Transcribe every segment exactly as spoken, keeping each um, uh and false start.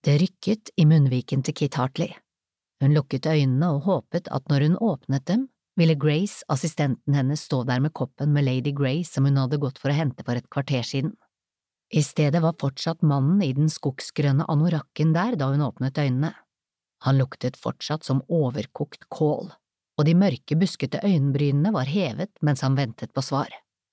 Det rykket i munnviken til Kit Hartley. Hun lukket øynene og håpet at når hun åpnet dem, ville Grace, assistenten hennes, stå der med koppen med Lady Grey som hun hadde gått for å hente for et kvarter siden. I stedet var fortsatt mannen i den skogsgrønne anorakken der da hun åpnet øynene. Han luktet fortsatt som overkokt kål, og de mørke, buskete øyenbrynene var hevet mens han ventet på svar.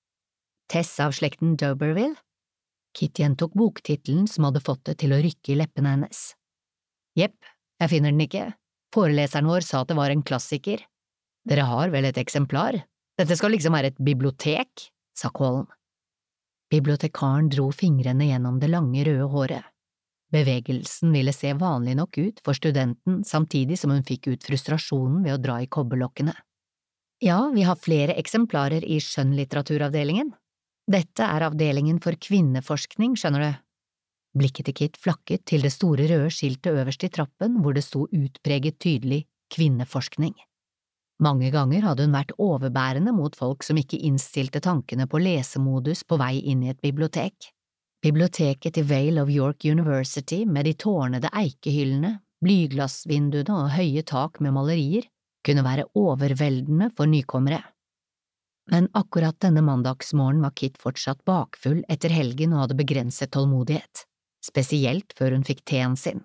Tess av slekten D'Urberville? Kit gjentok boktittelen som hadde fått det til å rykke i leppene hennes. Jepp, jeg finner den ikke. Foreleseren vår sa at det var en klassiker. Dere har vel et eksemplar? Dette skal liksom være et bibliotek, sa Colin. Bibliotekaren dro fingrene gjennom det lange, røde håret. Bevegelsen ville se vanlig nok ut for studenten samtidig som hun fikk ut frustrasjonen ved å dra i kobberlokkene. Ja, vi har flere eksemplarer i skjønnlitteraturavdelingen. Dette er avdelingen for kvinneforskning, skjønner du. Blikket til Kit flakket til det store røde skiltet øverst i trappen hvor det sto utpreget tydelig kvinneforskning. Mange ganger hadde hun vært overbærende mot folk som ikke innstilte tankene på lesemodus på vei inn i et bibliotek. Biblioteket til Vale of York University med de tårnede eikehyllene, blyglassvinduene og høye tak med malerier kunne være overveldende for nykommere. Men akkurat denne mandagsmorgen var Kit fortsatt bakfull etter helgen og hadde begrenset tålmodighet, spesielt før hun fikk teen sin.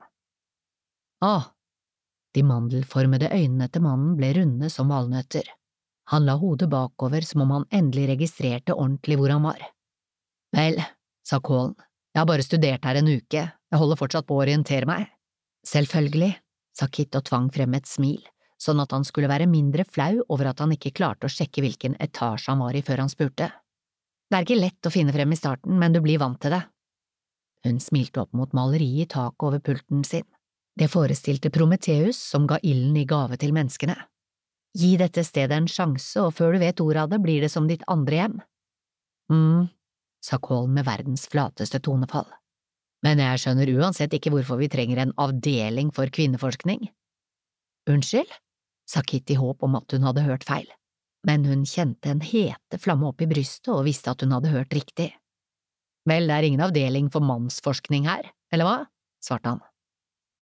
Åh! De mandelformede øynene til mannen ble runde som valnøtter. Han la hodet bakover som om han endelig registrerte ordentlig hvor han var. Vel, sa Colin, jeg har bare studert her en uke, jeg holder fortsatt på å orientere meg. Selvfølgelig, sa Kit og tvang frem et smil, sånn at han skulle være mindre flau over at han ikke klarte å sjekke hvilken etasje han var i før han spurte. Det er ikke lett å finne frem i starten, men du blir vant til det. Hun smilte opp mot maleriet i taket over pulten sin. Det forestilte Prometheus som ga ilden i gave til menneskene. Gi dette stedet en sjanse, og før du vet ordet av det, blir det som ditt andre hjem. Mm, sa Colin med verdens flateste tonefall. Men jeg skjønner uansett ikke hvorfor vi trenger en avdeling for kvinneforskning. Unnskyld, sa Kit i håp om at hun hadde hørt feil, men hun kjente en hete flamme opp i brystet og visste at hun hadde hørt riktig. Vel, det er ingen avdeling for mannsforskning her, eller hva? Svarte han.